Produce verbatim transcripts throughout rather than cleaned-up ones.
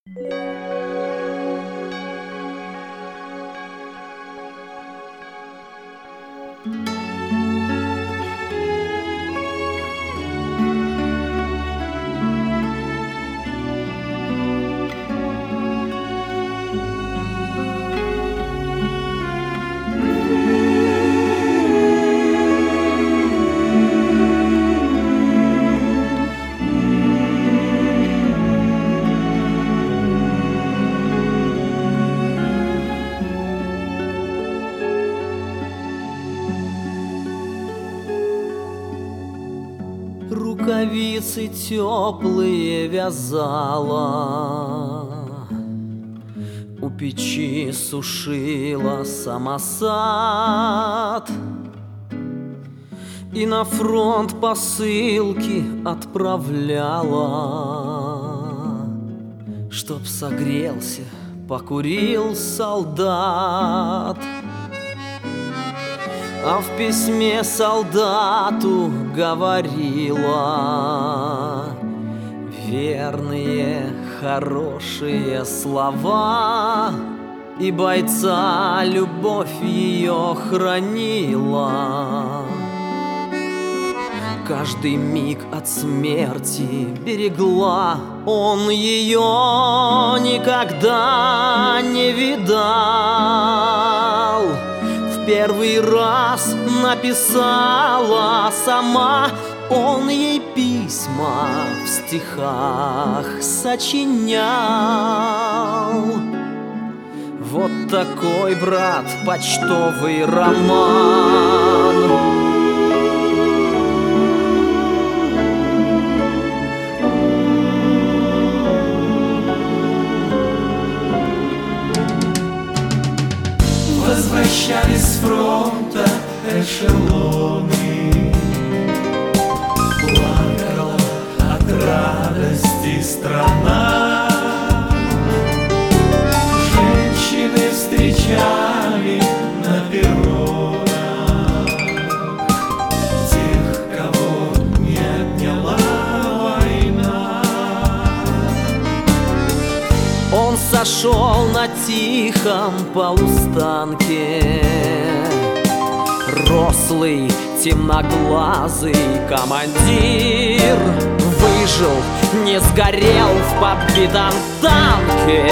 Рукавицы теплые вязала, у печи сушила самосад, и на фронт посылки отправляла, чтоб согрелся, покурил солдат. А в письме солдату говорила верные, хорошие слова, и бойца любовь ее хранила. Каждый миг от смерти берегла, он ее никогда не видал. Первый раз написала сама, он ей письма в стихах сочинял. Вот такой, брат, почтовый роман. Возвращались с фронта эшелоны, плакала от радости страна. Женщины встречали на перронах тех, кого не отняла война. Он сошел на тихом полустанке, рослый, темноглазый командир. Выжил, не сгорел в подбитом танке,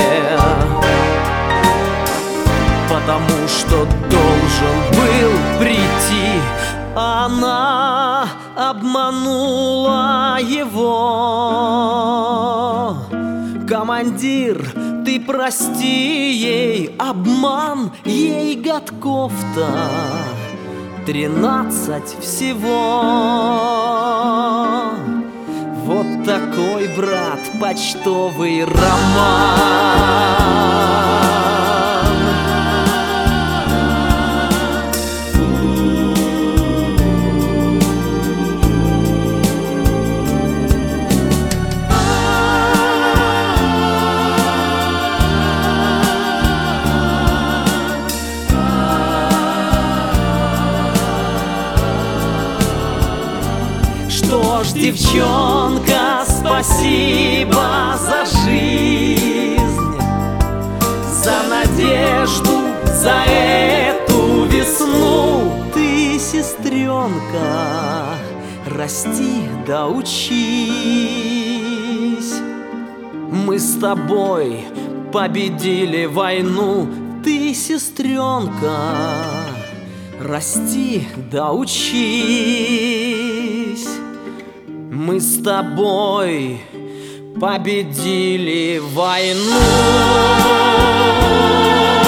потому что должен был прийти. Она обманула его. Командир, ты прости ей обман, ей годков-то тринадцать всего. Вот такой, брат, почтовый роман. Что ж, девчонка, спасибо за жизнь, за надежду, за эту весну. Ты, сестренка, расти да учись. Мы с тобой победили войну. Ты, сестренка, расти да учись. Мы с тобой победили войну.